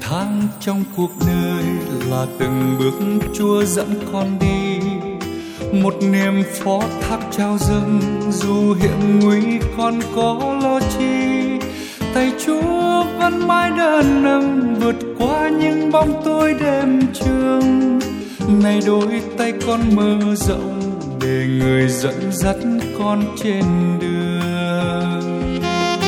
tháng trong cuộc đời là từng bước Chúa dẫn con đi, một niềm phó thác trao dâng dù hiểm nguy con có lo chi. Tay Chúa vẫn mãi đỡ nâng vượt qua những bóng tối đêm trường. Nay đôi tay con mở rộng để người dẫn dắt con trên đường.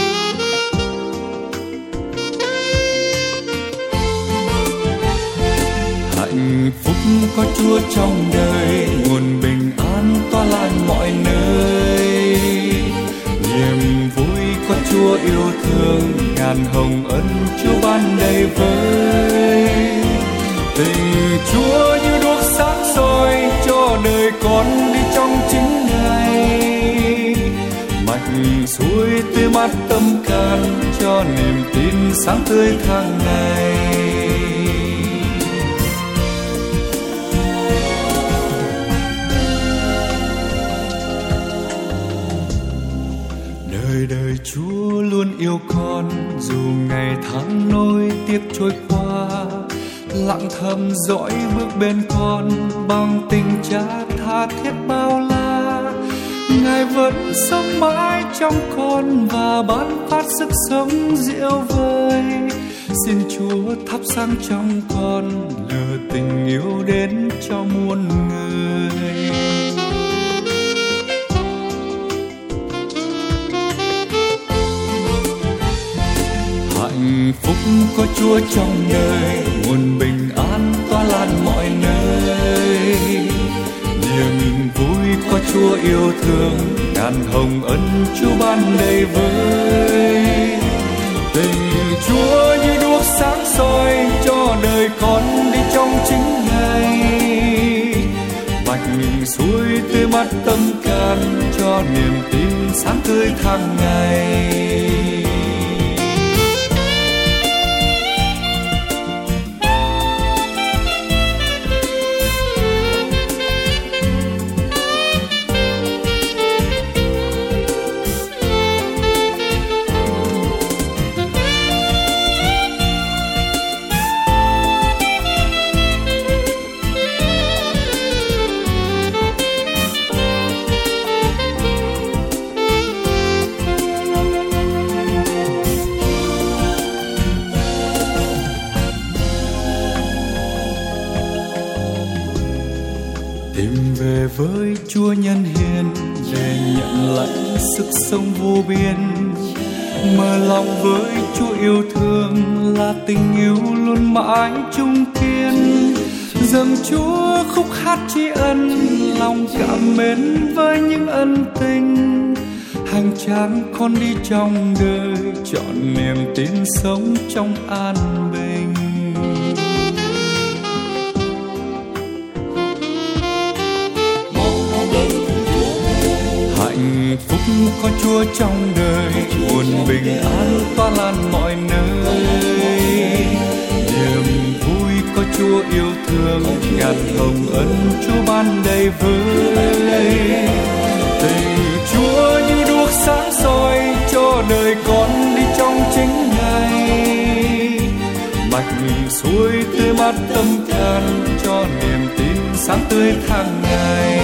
Hạnh phúc có Chúa trong đời, nguồn bình an tỏa lan mọi nơi. Niềm vui có Chúa yêu thương, ngàn hồng ân Chúa ban đầy vơi. Tình Chúa như đuốc sáng soi cho đời con đi trong chính ngày. Mạch suối tươi mát tâm can cho niềm tin sáng tươi tháng ngày. Đời đời Chúa luôn yêu con, dù ngày tháng nối tiếc trôi qua. Lặng thầm dõi bước bên con bằng tình cha tha thiết bao la. Ngài vẫn sống mãi trong con và ban phát sức sống diệu vời. Xin Chúa thắp sáng trong con lửa tình yêu đến cho muôn người. Hạnh phúc có Chúa trong đời, nguồn bình an tỏa lan mọi nơi. Niềm vui có Chúa yêu thương, ngàn hồng ân Chúa ban đầy vơi. Tình Chúa như đuốc sáng soi cho đời con đi trong chính ngày. Mạch suối tươi mát tâm can cho niềm tin sáng tươi tháng ngày. Tìm về với Chúa nhân hiền để nhận lãnh sức sống vô biên. Mở lòng với Chúa yêu thương là tình yêu luôn mãi chung kiên. Dâng Chúa khúc hát tri ân, lòng cảm mến với những ân tình. Hành trang con đi trong đời, chọn niềm tin sống trong an bình. Hạnh phúc có Chúa trong đời, nguồn bình an tỏa lan mọi nơi. Niềm vui có Chúa yêu thương, ngàn hồng ân Chúa ban đầy vơi. Tình Chúa như đuốc sáng soi cho đời con đi trong chính ngày. Mạch suối tươi mát tâm can cho niềm tin sáng tươi tháng ngày.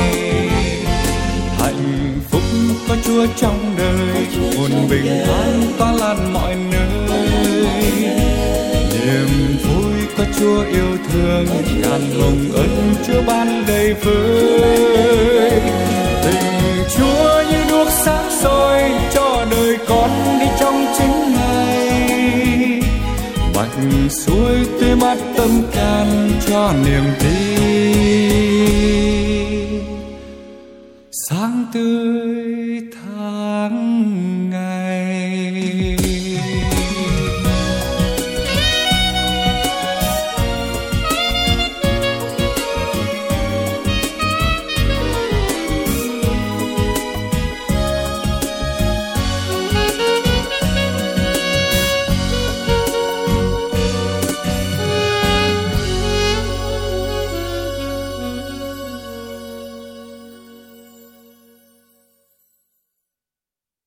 Hạnh phúc có Chúa trong đời, nguồn bình an tỏa lan mọi nơi. Niềm vui có Chúa yêu thương, ngàn hồng ân Chúa ban đầy vơi. Tình Chúa như đuốc sáng soi cho đời con đi trong chính ngày. Mạch suối tươi mát tâm can cho niềm tin sáng tươi tháng